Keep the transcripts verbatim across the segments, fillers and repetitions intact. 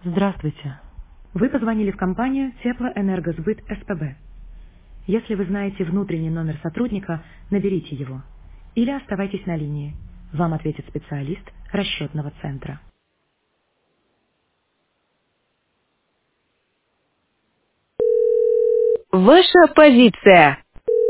Здравствуйте. Вы позвонили в компанию Теплоэнергосбыт СПБ. Если вы знаете внутренний номер сотрудника, наберите его. Или оставайтесь на линии. Вам ответит специалист расчетного центра. Ваша позиция.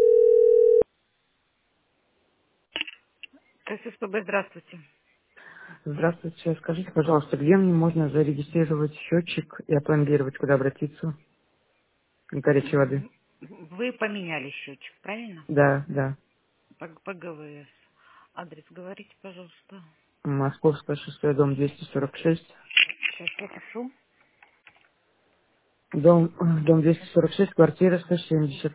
СПБ, здравствуйте. Здравствуйте. Скажите, пожалуйста, где мне можно зарегистрировать счетчик и опломбировать, куда обратиться? Горячей воды. Вы поменяли счетчик, правильно? Да, да. По, по ГВС. Адрес говорите, пожалуйста. Московское шоссе, дом двести сорок шесть. Сейчас я пишу. Дом, э, дом двести сорок шесть, квартира сто семьдесят.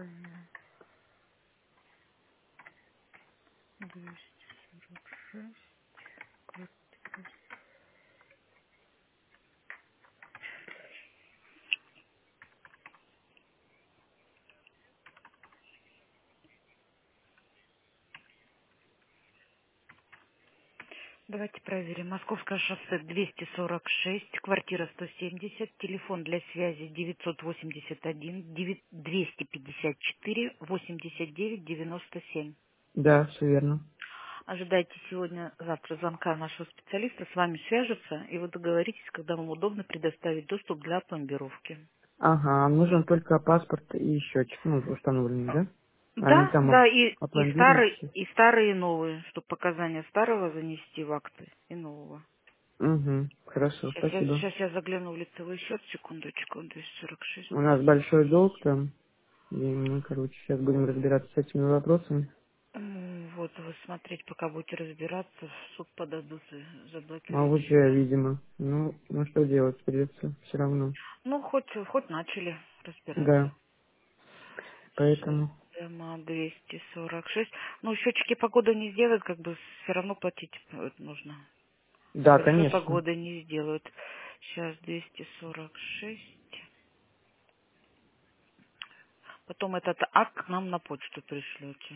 Давайте проверим. Московское шоссе двести сорок шесть, квартира сто семьдесят, телефон для связи девятьсот восемьдесят один двести пятьдесят четыре восемьдесят девять девяносто семь. Да, все верно. Ожидайте сегодня-завтра звонка нашего специалиста, с вами свяжутся, и вы договоритесь, когда вам удобно предоставить доступ для пломбировки. Ага, нужен только паспорт и счетчик, ну, установленный, да? Они Да, там оп- да, и, и опломбируют старый, все. и старые, и новые, чтобы показания старого занести в акты и нового. Угу, хорошо, Сейчас я, спасибо. сейчас я загляну в лицевой счет, секундочку, двести сорок шесть У нас плюс. большой долг там, и мы, короче, сейчас будем разбираться с этими вопросами. М, Вот вы смотреть, пока будете разбираться, в суд подадут и А заблокируют счет. уже, видимо. Ну, ну что делать, придется все равно. Ну, хоть, хоть начали Да, разбираться. поэтому. Дема двести сорок шесть. Ну, счетчики погоды не сделают, как бы все равно платить э, нужно. С Да, большой конечно. погодой не сделают. Сейчас двести сорок шесть. Потом этот акт нам на почту пришлете.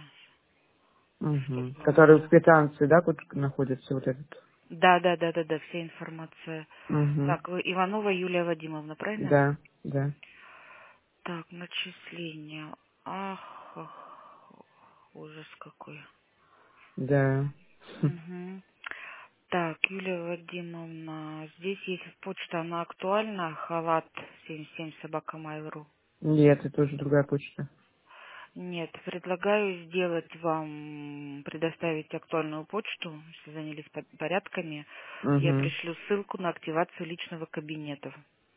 Чтобы Угу. вам Который в было. квитанции, да, вот находится вот этот? Да, да, да, да, да, вся информация. Угу. Так, вы Иванова Юлия Вадимовна, правильно? Да, да, Так, начисление. Ах, ах, ужас какой. да. Угу. Так, Юлия Вадимовна, здесь есть почта, она актуальна, халат семьдесят семь собака mail.ru. Нет, это уже другая почта. Нет, предлагаю сделать вам, предоставить актуальную почту, если занялись по- порядками. Я Угу. пришлю ссылку на активацию личного кабинета.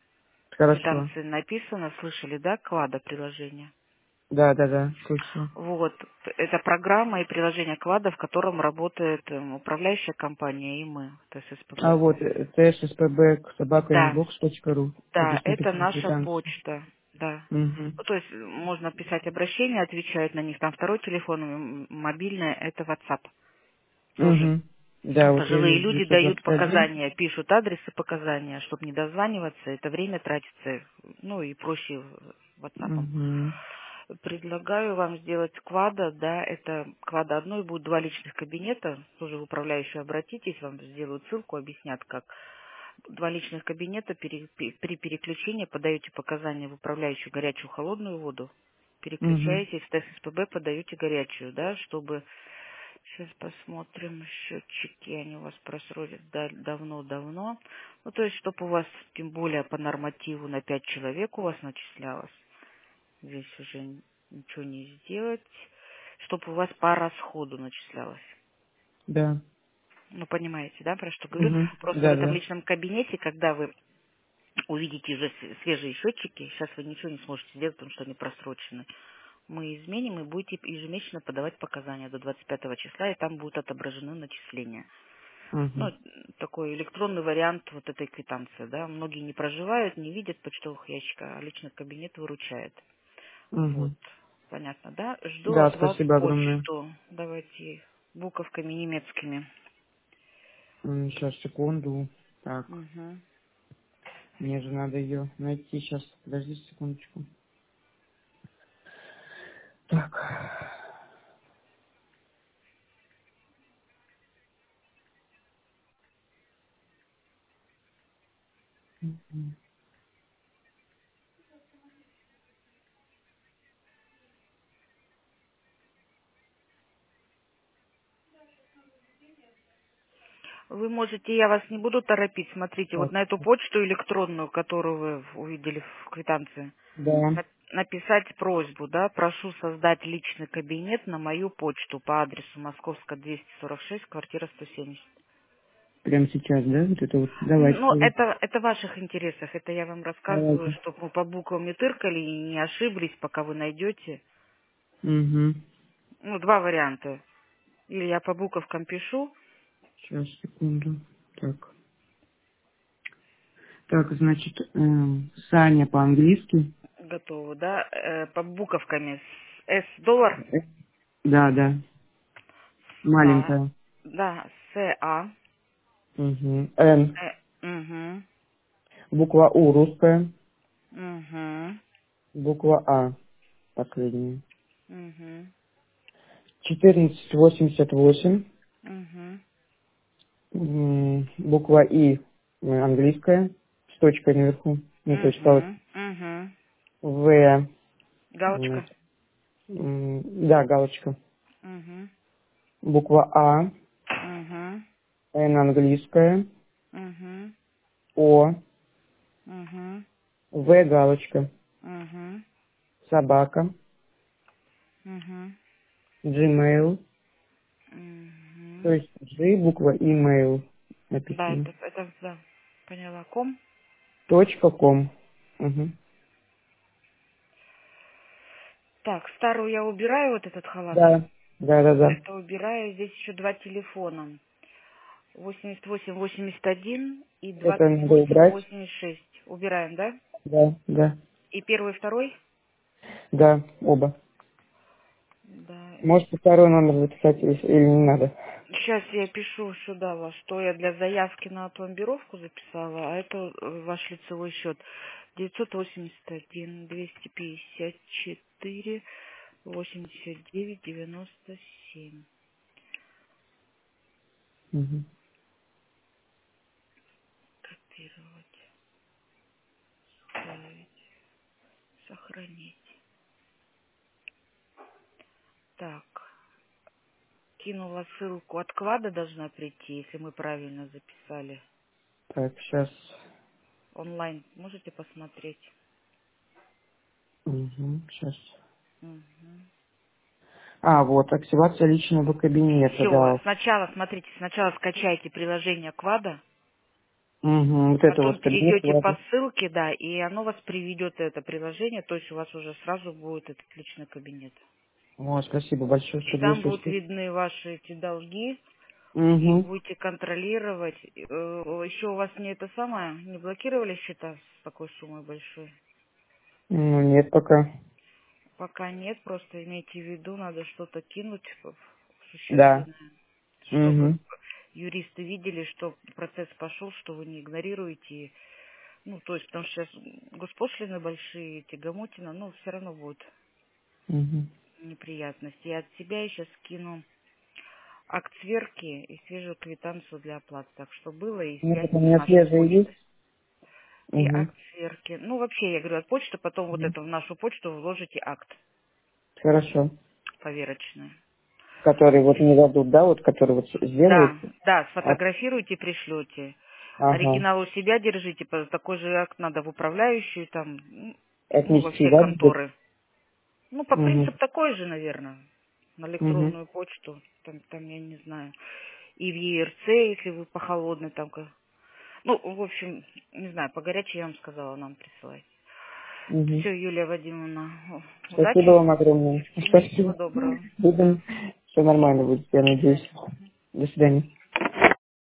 В Хорошо. квитанции написано, слышали, да, клада приложение? Да, да, да, слышал. Вот, это программа и приложение клада, в котором работает эм, управляющая компания и мы, то есть А СПБ. вот тспб собака Да, inbox точка ру. да, Здесь это написано наша квитанция. почта, да. Угу. Ну, то есть можно писать обращения, отвечают на них. Там второй телефон, м, мобильный, это WhatsApp тоже. Угу. Да, вот я Пожилые вижу люди дают девятьсот двадцать один. показания, пишут адресы показания, чтобы не дозваниваться, это время тратится, ну и проще WhatsApp. Угу. Предлагаю вам сделать квада, да, это квада одной, будет два личных кабинета, тоже в управляющую обратитесь, вам сделают ссылку, объяснят, как. Два личных кабинета пере- пе- при переключении подаете показания в управляющую горячую холодную воду, Угу. переключаетесь в тест СПБ, подаете горячую, да, чтобы... Сейчас посмотрим счетчики, они у вас просрочат да- давно-давно. Ну, то есть, чтобы у вас, тем более по нормативу на пять человек у вас начислялось. Здесь уже ничего не сделать. Чтобы у вас по расходу начислялось. Да. Ну, понимаете, да, про что говорю? Угу. Просто в Да, этом да. личном кабинете, когда вы увидите уже с- свежие счетчики, сейчас вы ничего не сможете сделать, потому что они просрочены. Мы изменим и будете ежемесячно подавать показания до двадцать пятого числа, и там будут отображены начисления. Угу. Ну, такой электронный вариант вот этой квитанции, да. Многие не проживают, не видят почтовых ящиков, а личный кабинет выручает. Угу. Вот. Понятно, да? Жду Да, от вас спасибо огромное. почту. Давайте буковками немецкими. М, Сейчас, секунду. Так, Угу. мне же надо ее найти сейчас. Подожди секундочку. Так. Мгм. Вы можете, я вас не буду торопить, смотрите, вот Так, на эту почту электронную, которую вы увидели в квитанции, да, на- написать просьбу, да, прошу создать личный кабинет на мою почту по адресу Московская двести сорок шесть, квартира сто семьдесят. прямо сейчас, да, вот это вот, давайте. Ну, это, это в ваших интересах, это я вам рассказываю, Давайте. чтобы мы по буквам не тыркали и не ошиблись, пока вы найдете. Угу. Ну, два варианта. Или я по буковкам пишу, Сейчас, секунду. Так. Так, значит, эм, Саня по-английски. готово, да, э, по буковками. С доллар, Э, Да, да. а, Маленькая. да, С А, Угу. Н. э, угу, Буква У русская. угу, Буква А последняя. угу, четырнадцать восемьдесят восемь. угу, М, Буква И э, английская. С точкой наверху. Не точка, а вот угу, угу, В. галочка, Значит, м, да, галочка. угу, Буква А. угу, Н английская. угу, О. угу, В галочка. угу, Собака. угу, Gmail. То угу. есть G, буква email Да, написано. это, это, да, поняла, ком. Точка ком. Угу. Так, старую я убираю, вот этот халат. Да, да, да, да. Это убираю, здесь еще два телефона. восемьдесят восемь восемьдесят один и Это двадцать надо восемь убрать. восемьдесят шесть. Убираем, да? Да, да, И первый, и второй? да, оба. Да. Можете второй номер записать или, или не надо? Сейчас я пишу сюда вас, что я для заявки на пломбировку записала, а это э, ваш лицевой счет. девятьсот восемьдесят один двести пятьдесят четыре восемьдесят девять девяносто семь. Угу. Копировать, ставить, сохранить. Так, кинула ссылку от клада должна прийти, если мы правильно записали. Так, сейчас. Онлайн можете посмотреть? Угу, сейчас. Мгм. А, вот, активация личного кабинета, Все, да. сначала, смотрите, сначала скачайте приложение Квада, Угу, вот это потом вот кабинет, перейдете по ладно. ссылке, да, и оно вас приведет, это приложение, то есть у вас уже сразу будет этот личный кабинет. О, спасибо большое, И что там будут слышите. видны ваши эти долги, и Угу. будете контролировать. Э, Еще у вас не это самое, не блокировали счета с такой суммой большой? Ну, нет пока. Пока нет, просто имейте в виду, надо что-то кинуть в- Да. существенное, чтобы Угу. юристы видели, что процесс пошел, что вы не игнорируете. Ну, то есть, потому что сейчас госпошлины большие, тягомотина, но все равно будет Угу. неприятности. И от себя я сейчас скину акт сверки и свежую квитанцию для оплаты. Так что было и Ну, вот у связь с меня нашей свежие почтой. есть. И Угу. акт сверки. Ну, вообще, я говорю, от почты, потом вот Угу. это в нашу почту вложите акт Хорошо. поверочный. Которые вот не дадут, да, вот которые вот Да, сделают. да, А- сфотографируйте, пришлете. Ага. Оригинал у себя держите, по- такой же акт надо в управляющую, там, ну, во Отнести, все да, будет? конторы. Ну, по Угу. принципу такой же, наверное, на Угу. электронную почту, там, там, я не знаю. И в Е Р Ц, если вы по холодной, там, как- ну, в общем, не знаю, по горячей я вам сказала, нам присылать. Угу. Все, Юлия Вадимовна, Спасибо удачи, вам огромное. терпения, всего Спасибо. доброго. Да. Будем, все нормально будет, я До надеюсь. свидания. До свидания.